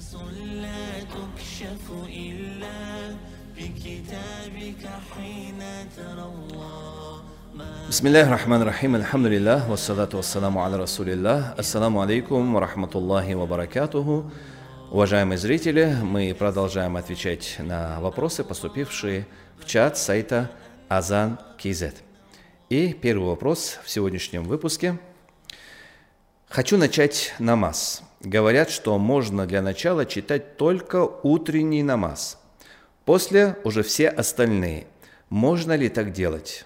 لا تكشف إلا بكتابك حين تروى. Бисмиллахи рахмани рахим, альхамдулиллах, вассалату вассаламу аля расулиллах. Ассаламу алейкум ва рахматуллахи ва баракатуху. Уважаемые зрители, мы продолжаем отвечать на вопросы, поступившие в чат сайта Azan.kz. И первый вопрос в сегодняшнем выпуске. Хочу начать намаз. Говорят, что можно для начала читать только утренний намаз. После уже все остальные. Можно ли так делать?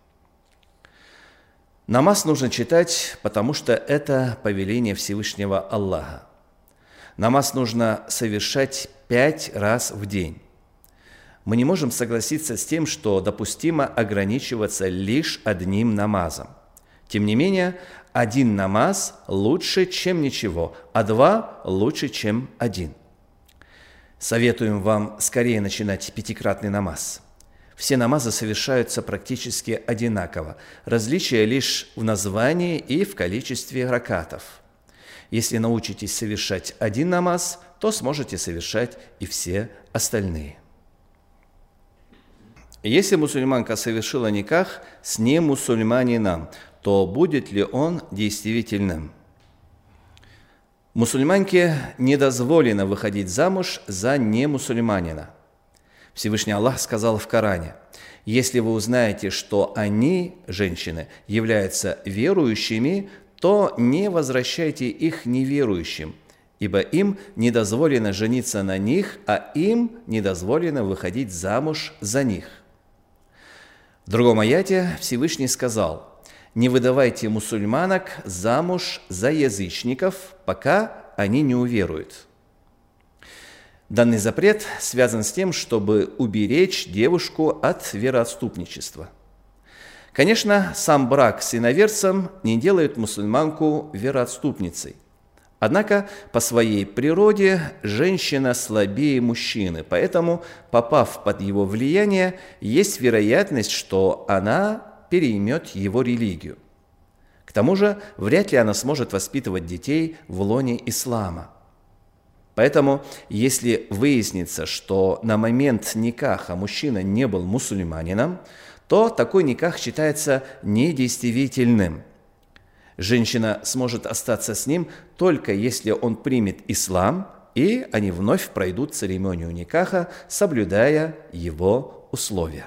Намаз нужно читать, потому что это повеление Всевышнего Аллаха. Намаз нужно совершать 5 раз в день. Мы не можем согласиться с тем, что допустимо ограничиваться лишь одним намазом. Тем не менее, один намаз лучше, чем ничего, а 2 лучше, чем 1. Советуем вам скорее начинать 5-кратный намаз. Все намазы совершаются практически одинаково. Различие лишь в названии и в количестве ракатов. Если научитесь совершать один намаз, то сможете совершать и все остальные. Если мусульманка совершила никах с немусульманином, то будет ли он действительным? Мусульманке не дозволено выходить замуж за немусульманина. Всевышний Аллах сказал в Коране: «Если вы узнаете, что они, женщины, являются верующими, то не возвращайте их неверующим, ибо им не дозволено жениться на них, а им не дозволено выходить замуж за них». В другом аяте Всевышний сказал: «Не выдавайте мусульманок замуж за язычников, пока они не уверуют». Данный запрет связан с тем, чтобы уберечь девушку от вероотступничества. Конечно, сам брак с иноверцем не делает мусульманку вероотступницей. Однако по своей природе женщина слабее мужчины, поэтому, попав под его влияние, есть вероятность, что она переймет его религию. К тому же, вряд ли она сможет воспитывать детей в лоне ислама. Поэтому, если выяснится, что на момент никаха мужчина не был мусульманином, то такой никах считается недействительным. Женщина сможет остаться с ним только если он примет ислам, и они вновь пройдут церемонию никаха, соблюдая его условия.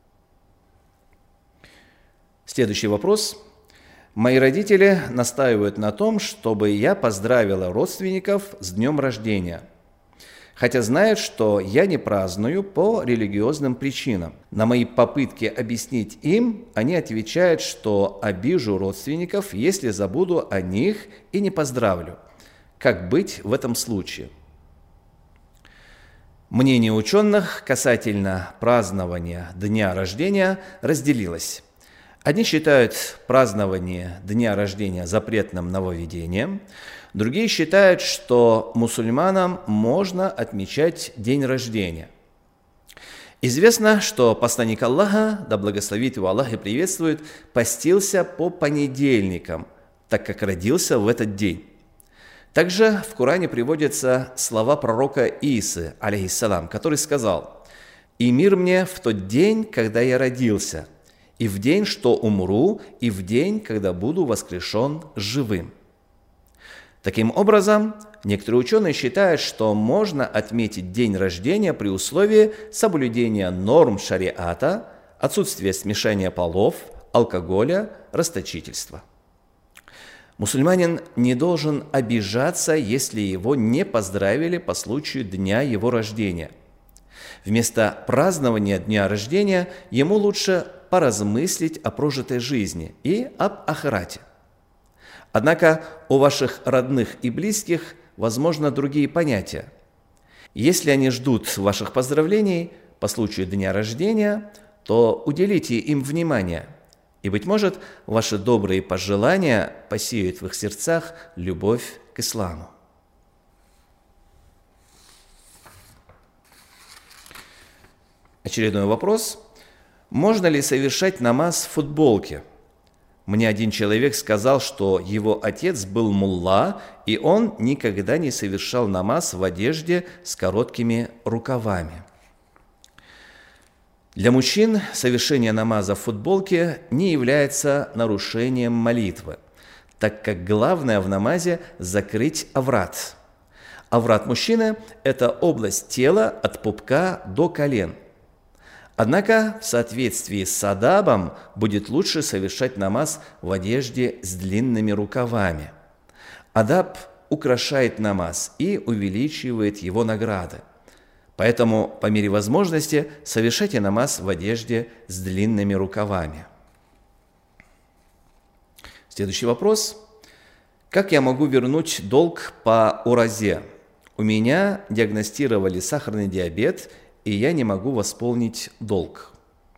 Следующий вопрос. Мои родители настаивают на том, чтобы я поздравила родственников с днем рождения, хотя знают, что я не праздную по религиозным причинам. На мои попытки объяснить им, они отвечают, что обижу родственников, если забуду о них и не поздравлю. Как быть в этом случае? Мнение ученых касательно празднования дня рождения разделилось. Одни считают празднование дня рождения запретным нововведением, другие считают, что мусульманам можно отмечать день рождения. Известно, что посланник Аллаха, да благословит его Аллах и приветствует, постился по понедельникам, так как родился в этот день. Также в Коране приводятся слова пророка Исы, алейхиссалам, который сказал: «И мир мне в тот день, когда я родился, и в день, что умру, и в день, когда буду воскрешен живым». Таким образом, некоторые ученые считают, что можно отметить день рождения при условии соблюдения норм шариата, отсутствия смешания полов, алкоголя, расточительства. Мусульманин не должен обижаться, если его не поздравили по случаю дня его рождения. Вместо празднования дня рождения ему лучше поразмыслить о прожитой жизни и об ахирате. Однако у ваших родных и близких, возможно, другие понятия. Если они ждут ваших поздравлений по случаю дня рождения, то уделите им внимание, и, быть может, ваши добрые пожелания посеют в их сердцах любовь к исламу. Очередной вопрос. Можно ли совершать намаз в футболке? Мне один человек сказал, что его отец был мулла, и он никогда не совершал намаз в одежде с короткими рукавами. Для мужчин совершение намаза в футболке не является нарушением молитвы, так как главное в намазе – закрыть аврат. Аврат мужчины – это область тела от пупка до колен. Однако в соответствии с адабом будет лучше совершать намаз в одежде с длинными рукавами. Адаб украшает намаз и увеличивает его награды. Поэтому, по мере возможности, совершайте намаз в одежде с длинными рукавами. Следующий вопрос. Как я могу вернуть долг по уразе? У меня диагностировали сахарный диабет, и я не могу восполнить долг.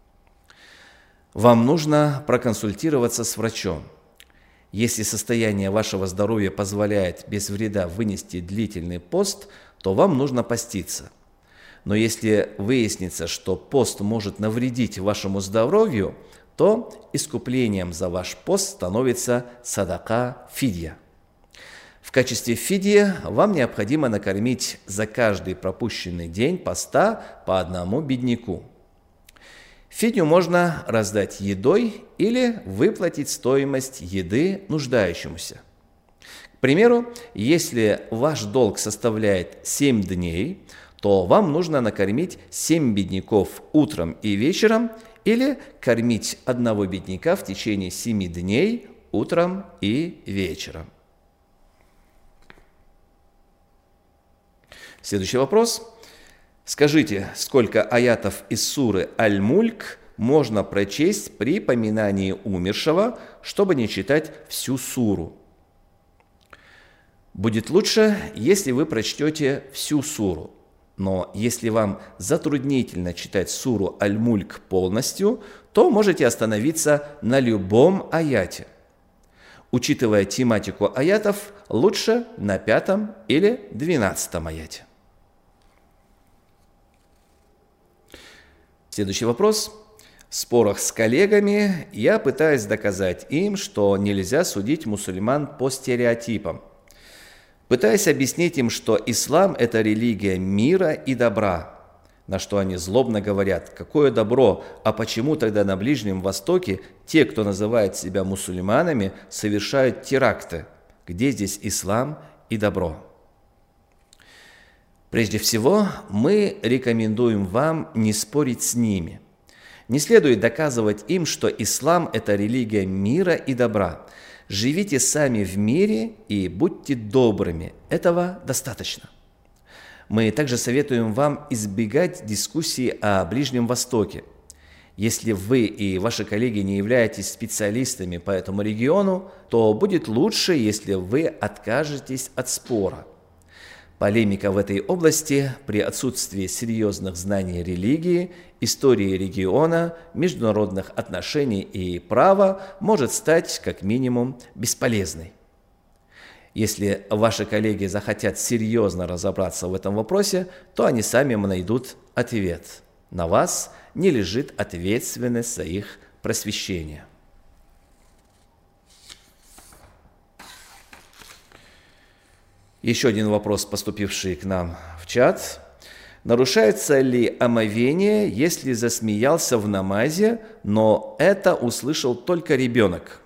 Вам нужно проконсультироваться с врачом. Если состояние вашего здоровья позволяет без вреда вынести длительный пост, то вам нужно поститься. Но если выяснится, что пост может навредить вашему здоровью, то искуплением за ваш пост становится садака фидья. В качестве фидьи вам необходимо накормить за каждый пропущенный день поста по одному бедняку. Фидью можно раздать едой или выплатить стоимость еды нуждающемуся. К примеру, если ваш долг составляет 7 дней, то вам нужно накормить 7 бедняков утром и вечером или кормить одного бедняка в течение 7 дней утром и вечером. Следующий вопрос. Скажите, сколько аятов из суры Аль-Мульк можно прочесть при поминании умершего, чтобы не читать всю суру? Будет лучше, если вы прочтете всю суру. Но если вам затруднительно читать суру Аль-Мульк полностью, то можете остановиться на любом аяте. Учитывая тематику аятов, лучше на 5 или 12 аяте. Следующий вопрос. В спорах с коллегами я пытаюсь доказать им, что нельзя судить мусульман по стереотипам. Пытаюсь объяснить им, что ислам – это религия мира и добра, на что они злобно говорят: какое добро, а почему тогда на Ближнем Востоке те, кто называет себя мусульманами, совершают теракты? Где здесь ислам и добро? Прежде всего, мы рекомендуем вам не спорить с ними. Не следует доказывать им, что ислам – это религия мира и добра. Живите сами в мире и будьте добрыми. Этого достаточно. Мы также советуем вам избегать дискуссий о Ближнем Востоке. Если вы и ваши коллеги не являетесь специалистами по этому региону, то будет лучше, если вы откажетесь от спора. Полемика в этой области при отсутствии серьезных знаний религии, истории региона, международных отношений и права может стать как минимум бесполезной. Если ваши коллеги захотят серьезно разобраться в этом вопросе, то они сами найдут ответ. На вас не лежит ответственность за их просвещение. Еще один вопрос, поступивший к нам в чат. Нарушается ли омовение, если засмеялся в намазе, но это услышал только ребенок?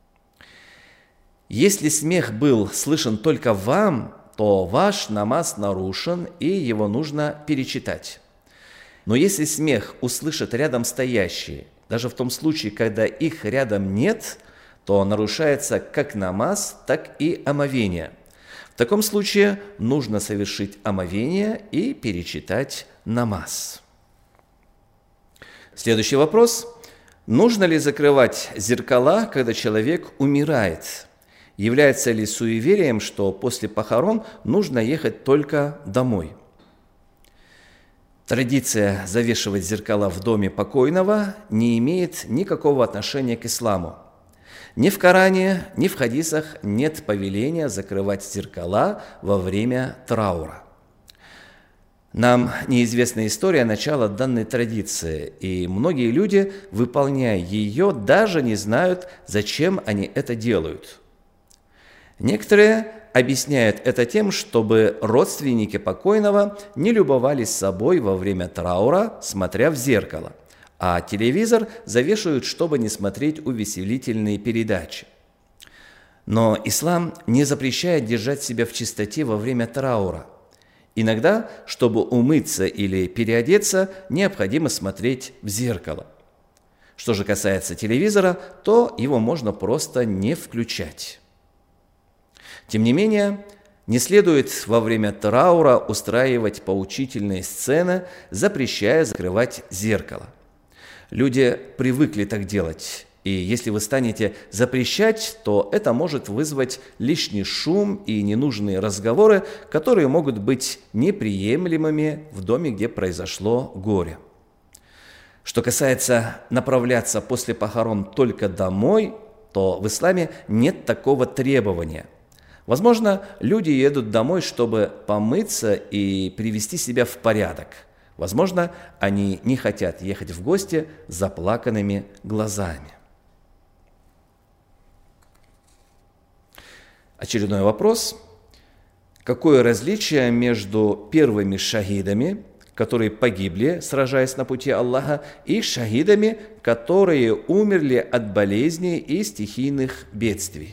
Если смех был слышен только вам, то ваш намаз нарушен, и его нужно перечитать. Но если смех услышат рядом стоящие, даже в том случае, когда их рядом нет, то нарушается как намаз, так и омовение. В таком случае нужно совершить омовение и перечитать намаз. Следующий вопрос. Нужно ли закрывать зеркала, когда человек умирает? Является ли суеверием, что после похорон нужно ехать только домой? Традиция завешивать зеркала в доме покойного не имеет никакого отношения к исламу. Ни в Коране, ни в хадисах нет повеления закрывать зеркала во время траура. Нам неизвестна история начала данной традиции, и многие люди, выполняя ее, даже не знают, зачем они это делают. Некоторые объясняют это тем, чтобы родственники покойного не любовались собой во время траура, смотря в зеркало, а телевизор завешивают, чтобы не смотреть увеселительные передачи. Но ислам не запрещает держать себя в чистоте во время траура. Иногда, чтобы умыться или переодеться, необходимо смотреть в зеркало. Что же касается телевизора, то его можно просто не включать. Тем не менее, не следует во время траура устраивать поучительные сцены, запрещая закрывать зеркало. Люди привыкли так делать, и если вы станете запрещать, то это может вызвать лишний шум и ненужные разговоры, которые могут быть неприемлемыми в доме, где произошло горе. Что касается направляться после похорон только домой, то в исламе нет такого требования. Возможно, люди едут домой, чтобы помыться и привести себя в порядок. Возможно, они не хотят ехать в гости с заплаканными глазами. Очередной вопрос. Какое различие между первыми шахидами, которые погибли, сражаясь на пути Аллаха, и шахидами, которые умерли от болезней и стихийных бедствий?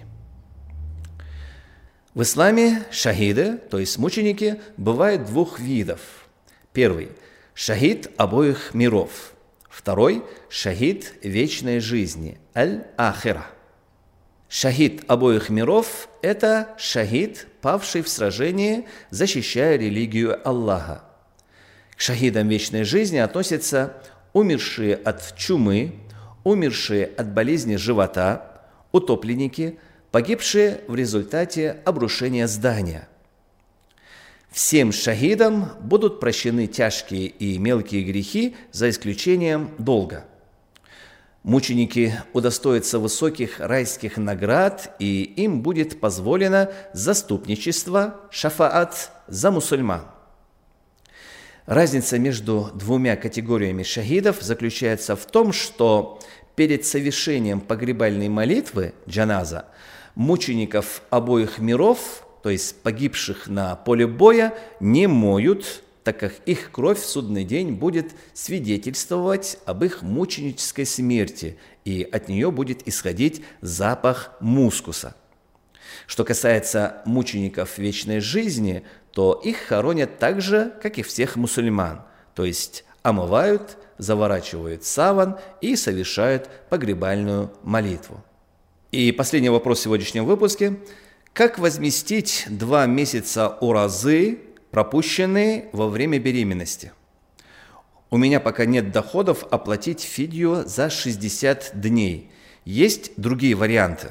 В исламе шахиды, то есть мученики, бывают двух видов. Первый – шахид обоих миров. Второй – шахид вечной жизни, аль-ахира. Шахид обоих миров – это шахид, павший в сражении, защищая религию Аллаха. К шахидам вечной жизни относятся умершие от чумы, умершие от болезни живота, утопленники, погибшие в результате обрушения здания. Всем шахидам будут прощены тяжкие и мелкие грехи, за исключением долга. Мученики удостоятся высоких райских наград, и им будет позволено заступничество, шафаат, за мусульман. Разница между двумя категориями шахидов заключается в том, что перед совершением погребальной молитвы, джаназа, мучеников обоих миров, то есть погибших на поле боя, не моют, так как их кровь в судный день будет свидетельствовать об их мученической смерти, и от нее будет исходить запах мускуса. Что касается мучеников вечной жизни, то их хоронят так же, как и всех мусульман, то есть омывают, заворачивают в саван и совершают погребальную молитву. И последний вопрос в сегодняшнем выпуске. Как возместить 2 месяца уразы, пропущенные во время беременности? У меня пока нет доходов оплатить фидью за 60 дней. Есть другие варианты.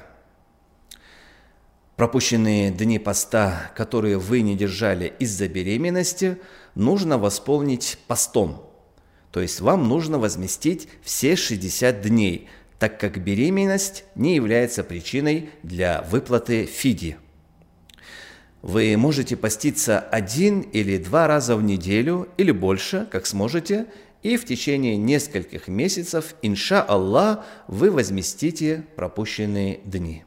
Пропущенные дни поста, которые вы не держали из-за беременности, нужно восполнить постом. То есть вам нужно возместить все 60 дней, так как беременность не является причиной для выплаты фидьи. Вы можете поститься 1 или 2 раза в неделю или больше, как сможете, и в течение нескольких месяцев, инша Аллах, вы возместите пропущенные дни.